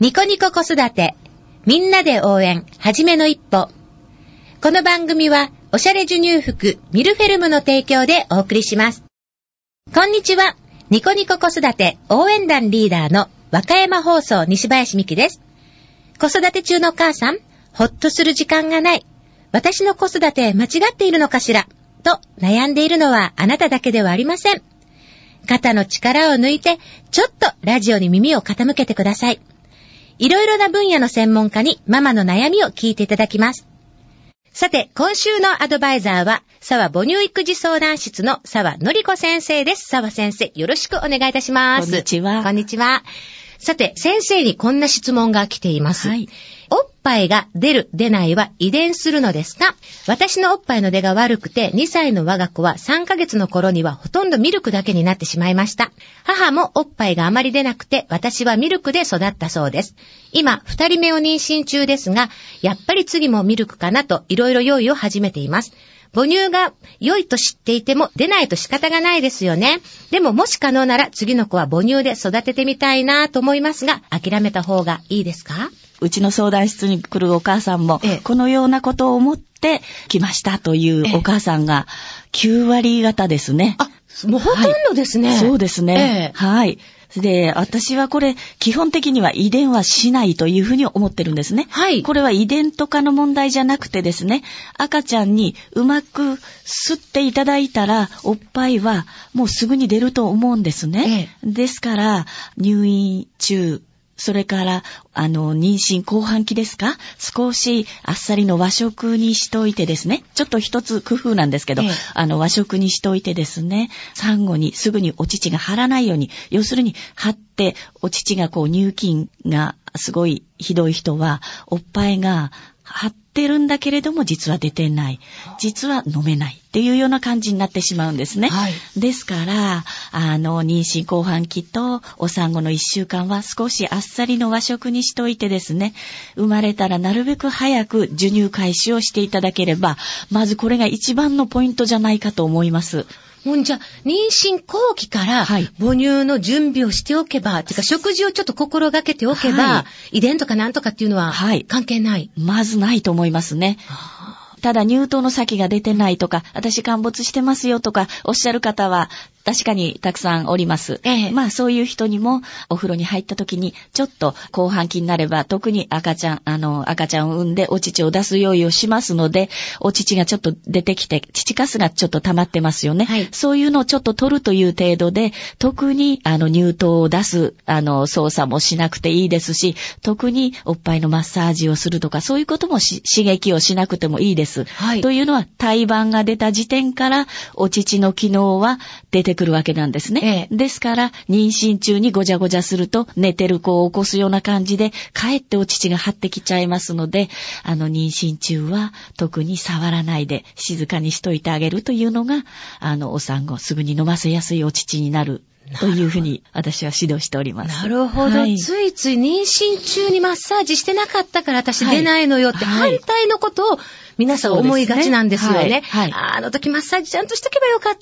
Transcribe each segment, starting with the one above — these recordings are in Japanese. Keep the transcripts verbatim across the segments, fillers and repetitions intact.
ニコニコ子育て、みんなで応援、はじめの一歩。この番組は、おしゃれ授乳服、ミルフェルムの提供でお送りします。こんにちは。ニコニコ子育て応援団リーダーの和歌山放送西林美希です。子育て中のお母さん、ほっとする時間がない。私の子育て間違っているのかしらと悩んでいるのはあなただけではありません。肩の力を抜いて、ちょっとラジオに耳を傾けてください。いろいろな分野の専門家にママの悩みを聞いていただきます。さて、今週のアドバイザーは、沢母乳育児相談室の沢のり子先生です。沢先生、よろしくお願いいたします。 こんにちは。 こんにちは。さて、先生にこんな質問が来ています。はい。おっぱいが出る、出ないは遺伝するのですか？私のおっぱいの出が悪くて、にさいの我が子はさんかげつの頃にはほとんどミルクだけになってしまいました。母もおっぱいがあまり出なくて、私はミルクで育ったそうです。今、二人目を妊娠中ですが、やっぱり次もミルクかなといろいろ用意を始めています。母乳が良いと知っていても出ないと仕方がないですよね。でももし可能なら次の子は母乳で育ててみたいなと思いますが、諦めた方がいいですか？ うちの相談室に来るお母さんも、ええ、このようなことを思って来ましたというお母さんがきゅうわり方ですね。 あ、もうほとんどですね。 はい、そうですね。ええ、はい。で、私はこれ基本的には遺伝はしないというふうに思ってるんですね。はい。これは遺伝とかの問題じゃなくてですね、赤ちゃんにうまく吸っていただいたらおっぱいはもうすぐに出ると思うんですね。ええ、ですから入院中、それから、あの、妊娠後半期ですか？少しあっさりの和食にしといてですね。ちょっと一つ工夫なんですけど、ええ、あの、和食にしといてですね。産後にすぐにお乳が張らないように、要するに張ってお乳がこう乳筋がすごいひどい人は、おっぱいが張ってるんだけれども実は出てない。実は飲めないっていうような感じになってしまうんですね。はい、ですから、あの、妊娠後半期とお産後のいっしゅうかんは少しあっさりの和食にしといてですね、生まれたらなるべく早く授乳開始をしていただければ、まずこれが一番のポイントじゃないかと思います。 もうじゃあ、妊娠後期から母乳の準備をしておけば、はい、てか食事をちょっと心がけておけば、はい、遺伝とかなんとかっていうのは関係ない、はい、 まずないと思いますね。ただ乳頭の先が出てないとか、私陥没してますよとかおっしゃる方は確かにたくさんおります。ええ、まあそういう人にもお風呂に入った時にちょっと後半期になれば特に赤ちゃん、あの赤ちゃんを産んでお乳を出す用意をしますので、お乳がちょっと出てきて乳かすがちょっと溜まってますよね。はい、そういうのをちょっと取るという程度で、特にあの乳頭を出すあの操作もしなくていいですし、特におっぱいのマッサージをするとかそういうこともし刺激をしなくてもいいです。はい、というのは胎盤が出た時点からお乳の機能は出てくるわけなんですね。ええ、ですから妊娠中にごじゃごじゃすると寝てる子を起こすような感じでかえってお乳が張ってきちゃいますので、あの妊娠中は特に触らないで静かにしといてあげるというのが、あのお産後すぐに飲ませやすいお乳になるというふうに私は指導しております。 なるほど、はい、ついつい妊娠中にマッサージしてなかったから私出ないのよって反対のことを皆さん思いがちなんですよね。はいはい、あの時マッサージちゃんとしとけばよかった。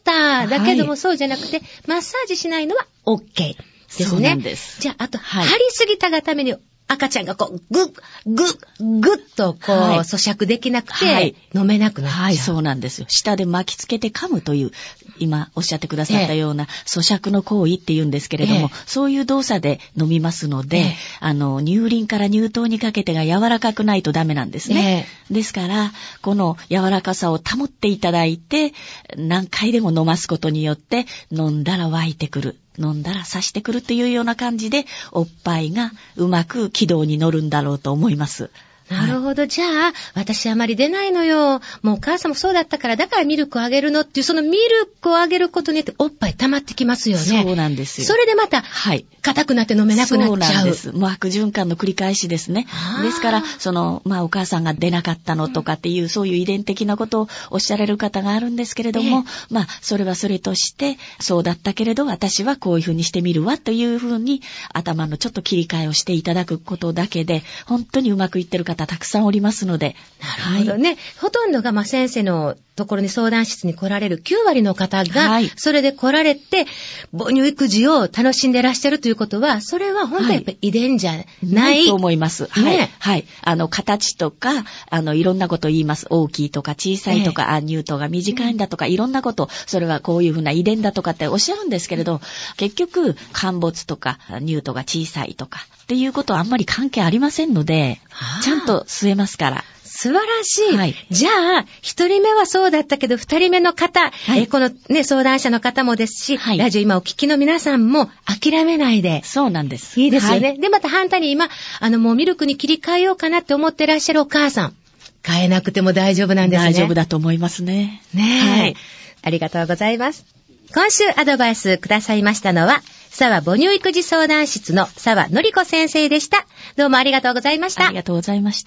だけどもそうじゃなくて、マッサージしないのは OK ですね。 そうなんです。 じゃあ、あと、はい、張りすぎたがために赤ちゃんがこう、ぐっ、ぐっ、ぐっとこう、はい、咀嚼できなくて、はい、飲めなくなっちゃう。はい、 そうなんですよ。舌で巻きつけて噛むという、今おっしゃってくださったような、えー、咀嚼の行為って言うんですけれども、えー、そういう動作で飲みますので、えー、あの、乳輪から乳頭にかけてが柔らかくないとダメなんですね。えー、ですから、この柔らかさを保っていただいて、何回でも飲ますことによって、飲んだら湧いてくる。飲んだら刺してくるというような感じで、おっぱいがうまく軌道に乗るんだろうと思います。 なるほど。じゃあ、私あまり出ないのよ。もうお母さんもそうだったから、だからミルクをあげるのっていう、そのミルクをあげることによっておっぱい溜まってきますよね。 そうなんですよ。 それでまた、はい。硬くなって飲めなくなっちゃう。 そうなんです。もう悪循環の繰り返しですね。ですから、その、まあお母さんが出なかったのとかっていう、うん、そういう遺伝的なことをおっしゃられる方があるんですけれども、えー、まあ、それはそれとして、そうだったけれど、私はこういうふうにしてみるわというふうに、頭のちょっと切り替えをしていただくことだけで、本当にうまくいってる方方たくさんおりますので。 なるほどね。はい、ほとんどが、まあ、先生のところに相談室に来られるきゅうわりの方が、はい、それで来られて、母乳育児を楽しんでらっしゃるということは、それは本当にやっぱり遺伝じゃない、 はい、と思います。はい。ね、はい。あの、形とか、あの、いろんなこと言います。大きいとか小さいとか、ええ、あ、乳頭が短いんだとか、いろんなこと、それはこういうふうな遺伝だとかっておっしゃるんですけれど、結局、陥没とか、乳頭が小さいとか、っていうことはあんまり関係ありませんので、ちゃんと吸えますから。 素晴らしい。はい、じゃあ、一人目はそうだったけど、二人目の方、はい、えこのね、相談者の方もですし、はい、ラジオ今お聞きの皆さんも諦めないで。 そうなんです。 いいですよね。はい、で、また反対に今、あの、もうミルクに切り替えようかなって思ってらっしゃるお母さん。変えなくても大丈夫なんですね。 大丈夫だと思いますね。 ねえ。はい。ありがとうございます。今週アドバイスくださいましたのは、沢母乳育児相談室の沢のりこ先生でした。どうもありがとうございました。 ありがとうございました。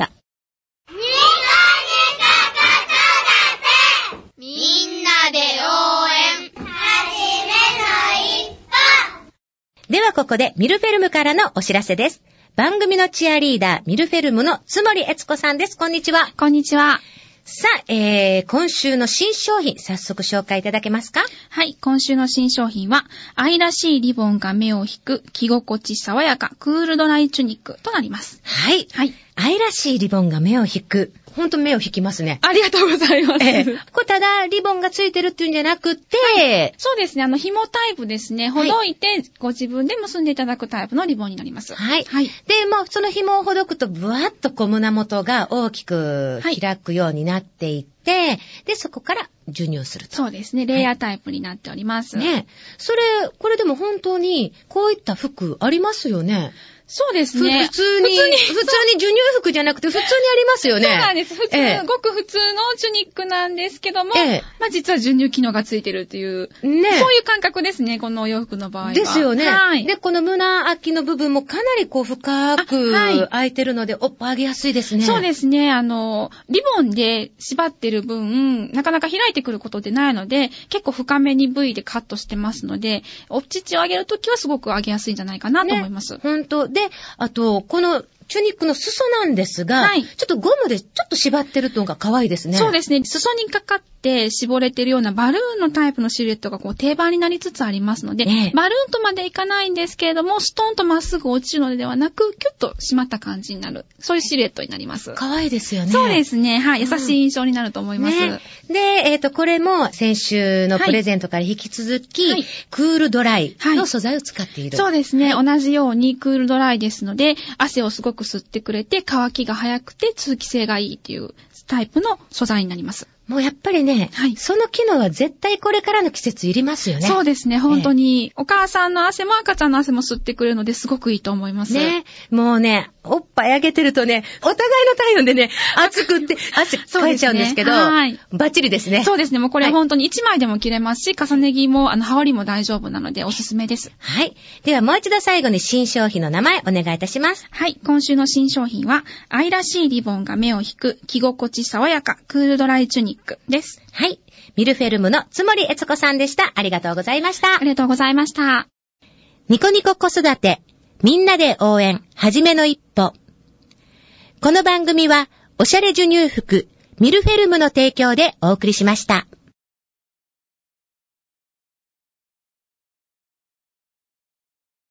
みんなで応援はじめの一歩。 ではここでミルフェルムからのお知らせです。番組のチアリーダーミルフェルムの津森悦子さんです。こんにちは。 こんにちは。 さあ、えー、今週の新商品、早速紹介いただけますか？ はい、今週の新商品は、愛らしいリボンが目を引く、着心地爽やか、クールドライチュニックとなります。 はい。はい。愛らしいリボンが目を引く。ほんと目を引きますね。 ありがとうございます。えー、 これただリボンがついてるっていうんじゃなくて、 はい、そうですね。あの、紐タイプですね。ほどいて、はい、ご自分で結んでいただくタイプのリボンになります。 はい。はい。で、もうその紐をほどくと、ブワッとこう胸元が大きく開くようになっていって、はい、で、そこから授乳すると。 そうですね。レイヤータイプになっております。 はい、ね。それ、これでも本当に、こういった服ありますよね。 そうですね。 普通に、普通に、普通に授乳服じゃなくて普通にありますよね。 そうなんです。普通、ええ、ごく普通のチュニックなんですけども、ええ、まあ実は授乳機能がついてるっていう、ね、そういう感覚ですね、このお洋服の場合は。 ですよね。はい。で、この胸開きの部分もかなりこう深く開いてるので、はい、おっぱい上げやすいですね。 そうですね。あの、リボンで縛ってる分、なかなか開いてくることでないので、結構深めに V でカットしてますので、お乳を上げるときはすごく上げやすいんじゃないかなと思います。 ね、本当で、あと、このチュニックの裾なんですが、はい、ちょっとゴムでちょっと縛ってるのが可愛いですね。 そうですね。裾にかかって絞れてるようなバルーンのタイプのシルエットがこう定番になりつつありますので、ええ、バルーンとまでいかないんですけれども、ストンとまっすぐ落ちるのではなく、キュッと締まった感じになる。そういうシルエットになります。 可愛いですよね。 そうですね。はい。優しい印象になると思います。うんね、で、えっと、これも先週のプレゼントから引き続き、はい、クールドライの素材を使っている。 はい、そうですね。同じようにクールドライですので、汗をすごく吸ってくれて、乾きが早くて通気性がいいっていうタイプの素材になります。 もうやっぱりね、はい、その機能は絶対これからの季節いりますよね。 そうですね、本当に。えー、お母さんの汗も赤ちゃんの汗も吸ってくれるのですごくいいと思います。 ね、もうね、おっぱい上げてるとね、お互いの体温でね、熱くって汗かいちゃうんですけど、ね、はい、バッチリですね。 そうですね、もうこれ本当にいちまいでも着れますし、重ね着も、あの、羽織も大丈夫なのでおすすめです。 はい。ではもう一度最後に新商品の名前お願いいたします。 はい、今週の新商品は、愛らしいリボンが目を引く、着心地爽やか、クールドライチュニックです。 はい。ミルフェルムの津森悦子さんでした。ありがとうございました。 ありがとうございました。 ニコニコ子育て、みんなで応援、はじめの一歩。この番組は、おしゃれ授乳服、ミルフェルムの提供でお送りしました。